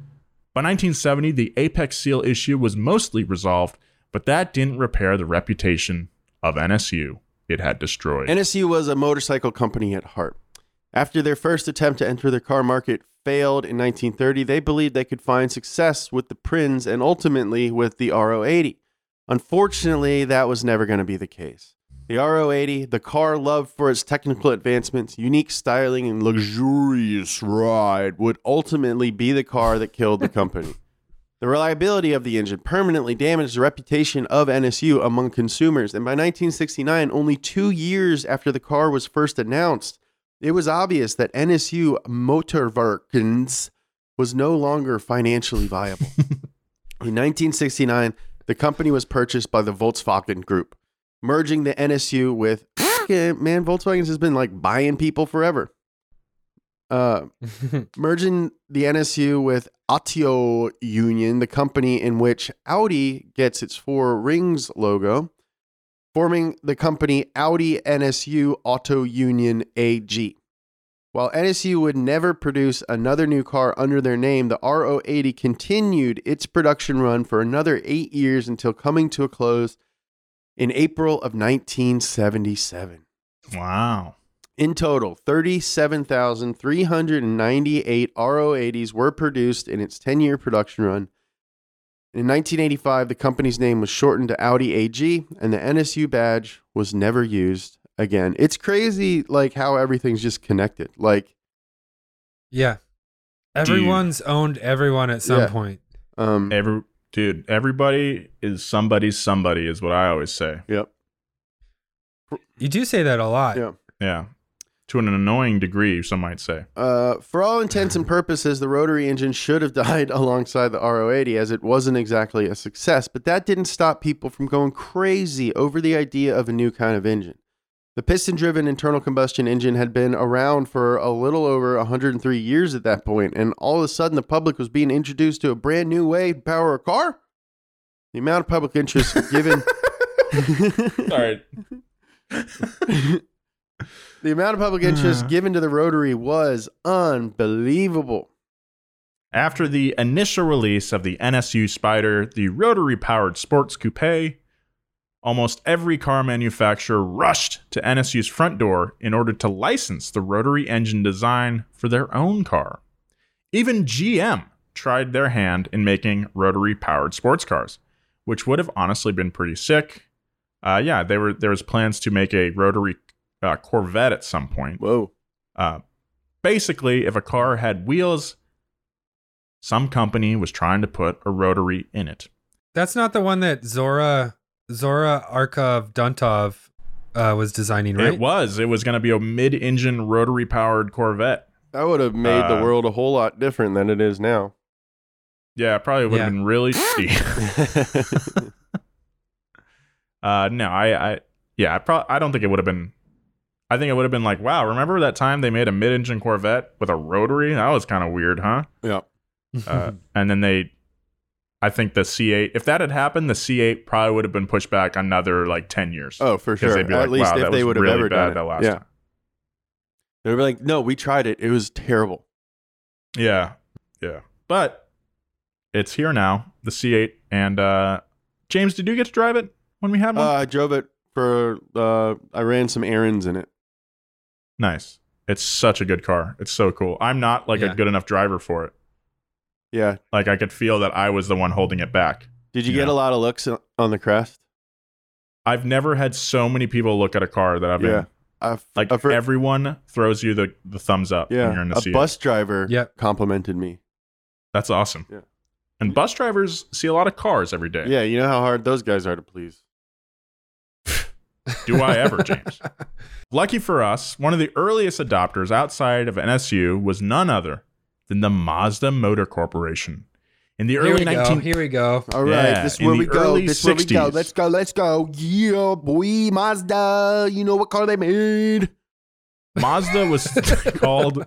By 1970, the Apex Seal issue was mostly resolved, but that didn't repair the reputation of NSU it had destroyed. NSU was a motorcycle company at heart. After their first attempt to enter the car market failed in 1930, they believed they could find success with the Prins and ultimately with the RO80. Unfortunately, that was never going to be the case. The RO80, the car loved for its technical advancements, unique styling, and luxurious ride, would ultimately be the car that killed the company. The reliability of the engine permanently damaged the reputation of NSU among consumers, and by 1969, only 2 years after the car was first announced, it was obvious that NSU Motorwerkens was no longer financially viable. In 1969, the company was purchased by the Volkswagen Group, merging the NSU with, man, Volkswagen has been like buying people forever. Merging the NSU with Auto Union, the company in which Audi gets its 4 rings logo, forming the company Audi NSU Auto Union AG. While NSU would never produce another new car under their name, the RO80 continued its production run for another 8 years until coming to a close in April of 1977. Wow. In total, 37,398 RO80s were produced in its 10-year production run. In 1985, the company's name was shortened to Audi AG, and the NSU badge was never used again. It's crazy, like, how everything's just connected. Like, yeah. Everyone's owned everyone at some point. Everybody is somebody's somebody is what I always say. Yep. You do say that a lot. Yeah. Yeah. To an annoying degree, some might say. For all intents and purposes, the rotary engine should have died alongside the RO80 as it wasn't exactly a success, but that didn't stop people from going crazy over the idea of a new kind of engine. The piston-driven internal combustion engine had been around for a little over 103 years at that point, and all of a sudden the public was being introduced to a brand new way to power a car. The amount of public interest given... Sorry. The amount of public interest given to the rotary was unbelievable. After the initial release of the NSU Spider, the rotary-powered sports coupe, almost every car manufacturer rushed to NSU's front door in order to license the rotary engine design for their own car. Even GM tried their hand in making rotary-powered sports cars, which would have honestly been pretty sick. There was plans to make a rotary Corvette at some point. Whoa. Basically, if a car had wheels, some company was trying to put a rotary in it. That's not the one that Zora Arkhov Duntov was designing, right? It was going to be a mid-engine rotary-powered Corvette. That would have made the world a whole lot different than it is now. Yeah, it probably would have been really shitty. I don't think it would have been. I think it would have been like, wow, remember that time they made a mid-engine Corvette with a rotary? That was kind of weird, huh? Yeah. And then they I think the C8, if that had happened, the C8 probably would have been pushed back another like 10 years. Oh, for 'Cause sure. they'd be At like, least wow, if that they was would have really ever bad done it. that last Yeah. time. They'd be like, no, we tried it. It was terrible. Yeah. But it's here now, the C8. And James, did you get to drive it when we had one? I drove it for, I ran some errands in it. Nice. It's such a good car. It's so cool. I'm not like Yeah. a good enough driver for it. Yeah. Like I could feel that I was the one holding it back. Did you Yeah. get a lot of looks on the Crest? I've never had so many people look at a car that I've been. Like everyone throws you the thumbs up when you're in the a C8. bus driver Yep. complimented me. That's awesome. Yeah. And bus drivers see a lot of cars every day. Yeah, you know how hard those guys are to please. Do I ever, James? Lucky for us, one of the earliest adopters outside of NSU was none other than the Mazda Motor Corporation. In the early 19... Here we go. All right, Yeah, this is in where the we go. early This is where we go. 60s. Let's go. Yeah, boy, Mazda. You know what car they made? Mazda was called...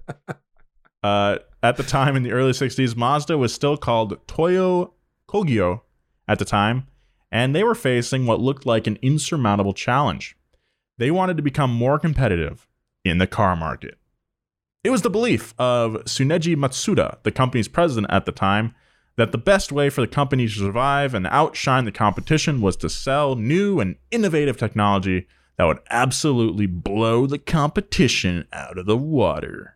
at the time, in the early 60s, Mazda was still called Toyo Kogyo at the time, and they were facing what looked like an insurmountable challenge. They wanted to become more competitive in the car market. It was the belief of Tsuneji Matsuda, the company's president at the time, that the best way for the company to survive and outshine the competition was to sell new and innovative technology that would absolutely blow the competition out of the water.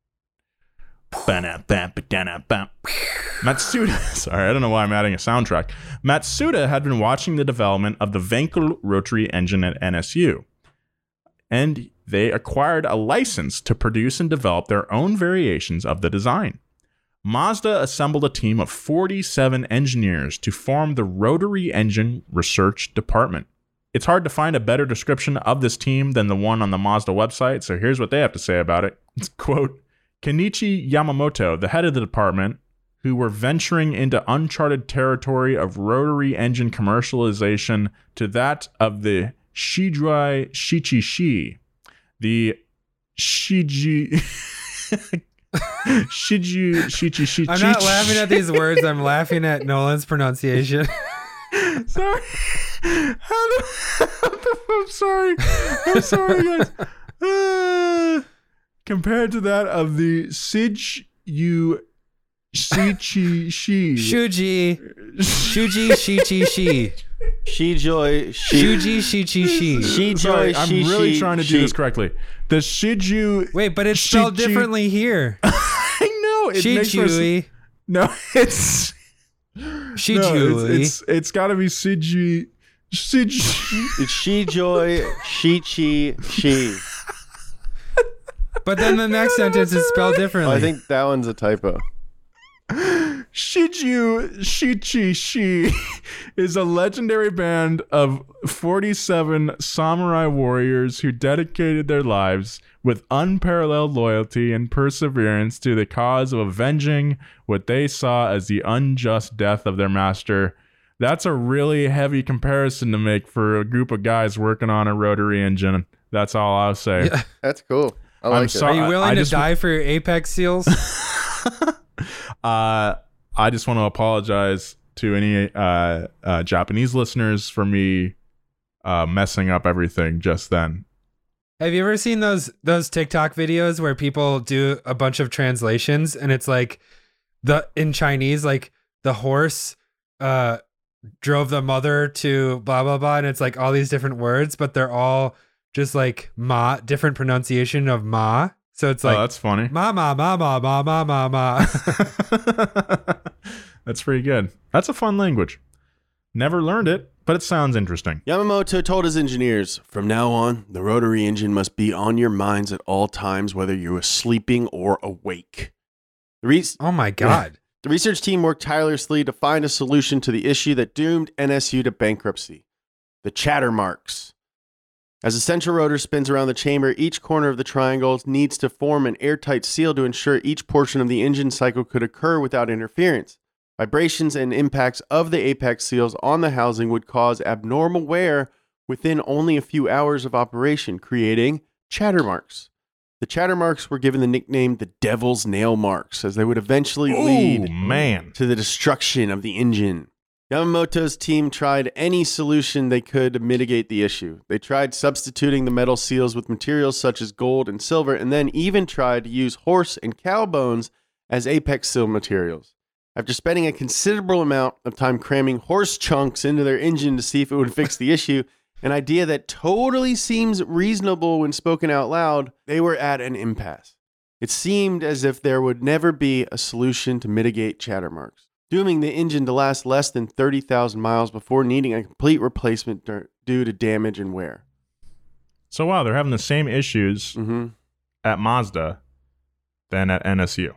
Matsuda, sorry, I don't know why I'm adding a soundtrack. Matsuda had been watching the development of the Wankel rotary engine at NSU, and they acquired a license to produce and develop their own variations of the design. Mazda assembled a team of 47 engineers to form the Rotary Engine Research Department. It's hard to find a better description of this team than the one on the Mazda website, so here's what they have to say about it. It's, quote, Kenichi Yamamoto, the head of the department, who were venturing into uncharted territory of rotary engine commercialization to that of the Shidrai Shichishi, the Shiji... Shiju Shichishi. I'm not laughing at these words. I'm laughing at Nolan's pronunciation. Sorry. I'm sorry. I'm sorry, guys. Compared to that of the Shiju Shichi Shi. Shuji Shichi Shi. Shijoy. Shuji Shichi Shi. Shijoy. I'm really trying to do this correctly. The Shiju. Wait, but it's spelled Shichi- differently here. I know. It makes more sense. Shichui. No, it's. Shichui. It's got to be Shiji. It's Shijoy. Shichi. Shi. But then the next sentence is spelled differently. I think that one's a typo. Shiju Shichi Shi is a legendary band of 47 samurai warriors who dedicated their lives with unparalleled loyalty and perseverance to the cause of avenging what they saw as the unjust death of their master. That's a really heavy comparison to make for a group of guys working on a rotary engine. That's all I'll say. Yeah. That's cool. I like it. sorry. Are you willing I to just- die for your Apex Seals? I just want to apologize to any Japanese listeners for me messing up everything just then. Have you ever seen those TikTok videos where people do a bunch of translations and it's like in Chinese, like the horse drove the mother to blah blah blah, and it's like all these different words, but they're all just like ma, different pronunciation of ma. So it's like that's funny. ma ma ma ma ma ma ma ma. That's pretty good. That's a fun language. Never learned it, but it sounds interesting. Yamamoto told his engineers, from now on, the rotary engine must be on your minds at all times, whether you are sleeping or awake. Oh my god. The research team worked tirelessly to find a solution to the issue that doomed NSU to bankruptcy: the chatter marks. As the central rotor spins around the chamber, each corner of the triangle needs to form an airtight seal to ensure each portion of the engine cycle could occur without interference. Vibrations and impacts of the apex seals on the housing would cause abnormal wear within only a few hours of operation, creating chatter marks. The chatter marks were given the nickname the Devil's Nail Marks, as they would eventually lead to the destruction of the engine. Yamamoto's team tried any solution they could to mitigate the issue. They tried substituting the metal seals with materials such as gold and silver, and then even tried to use horse and cow bones as apex seal materials. After spending a considerable amount of time cramming horse chunks into their engine to see if it would fix the issue, an idea that totally seems reasonable when spoken out loud, they were at an impasse. It seemed as if there would never be a solution to mitigate chatter marks, dooming the engine to last less than 30,000 miles before needing a complete replacement due to damage and wear. So wow, they're having the same issues at Mazda than at NSU.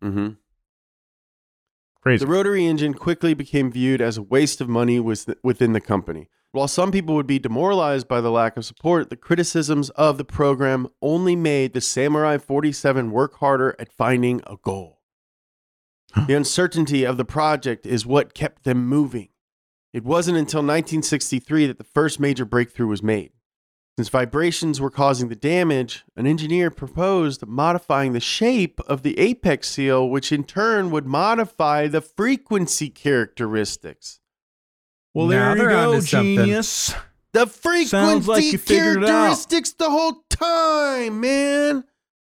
Crazy. The rotary engine quickly became viewed as a waste of money within the company. While some people would be demoralized by the lack of support, the criticisms of the program only made the Samurai 47 work harder at finding a goal. The uncertainty of the project is what kept them moving. It wasn't until 1963 that the first major breakthrough was made. Since vibrations were causing the damage, an engineer proposed modifying the shape of the apex seal, which in turn would modify the frequency characteristics. Well, there you go, genius. The frequency like you figured it out. characteristics the whole time, man.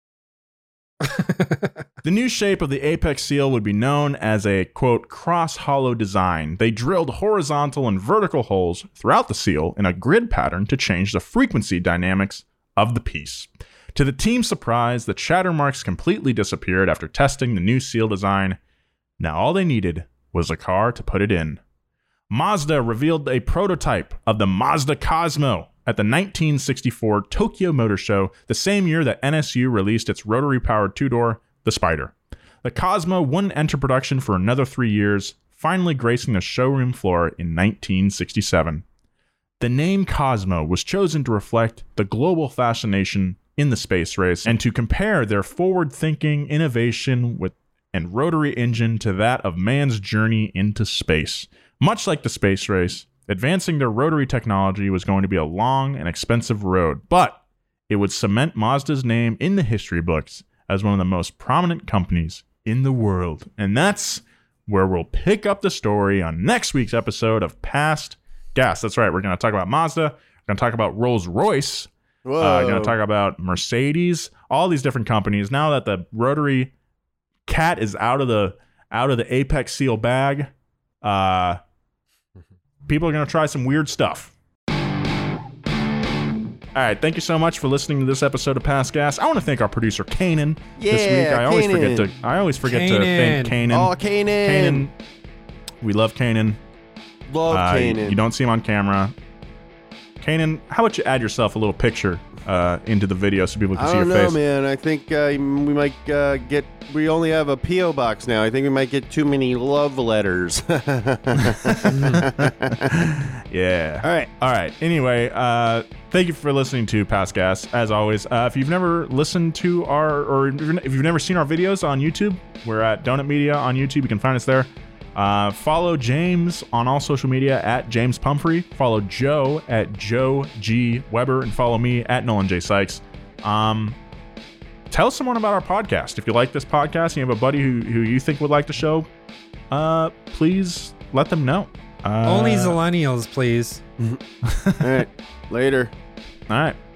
The new shape of the apex seal would be known as a, quote, cross-hollow design. They drilled horizontal and vertical holes throughout the seal in a grid pattern to change the frequency dynamics of the piece. To the team's surprise, the chatter marks completely disappeared after testing the new seal design. Now all they needed was a car to put it in. Mazda revealed a prototype of the Mazda Cosmo at the 1964 Tokyo Motor Show, the same year that NSU released its rotary-powered two-door, the Spider. The Cosmo wouldn't enter production for another 3 years, finally gracing the showroom floor in 1967. The name Cosmo was chosen to reflect the global fascination in the space race and to compare their forward-thinking innovation and rotary engine to that of man's journey into space. Much like the space race, advancing their rotary technology was going to be a long and expensive road, but it would cement Mazda's name in the history books as one of the most prominent companies in the world. And that's where we'll pick up the story on next week's episode of Past Gas. That's right, we're going to talk about Mazda, we're going to talk about Rolls-Royce, we're going to talk about Mercedes, all these different companies. Now that the rotary cat is out of the apex seal bag, people are going to try some weird stuff. All right, thank you so much for listening to this episode of Past Gas. I want to thank our producer Kanan this week. I always forget to thank Kanan. Oh, Kanan. We love Kanan. Love Kanan. You don't see him on camera. Kanan, how about you add yourself a little picture into the video so people can see your face? I don't know, man. I think we might get... We only have a P.O. box now. I think we might get too many love letters. Yeah. All right. Anyway, thank you for listening to Past Gas. As always, if you've never listened to if you've never seen our videos on YouTube, we're at Donut Media on YouTube. You can find us there. Follow James on all social media at James Pumphrey. Follow Joe at Joe G. Weber, and follow me at Nolan J. Sykes. Tell someone about our podcast. If you like this podcast and you have a buddy who you think would like the show, please let them know. Only Zillennials, please. All right. Later. All right.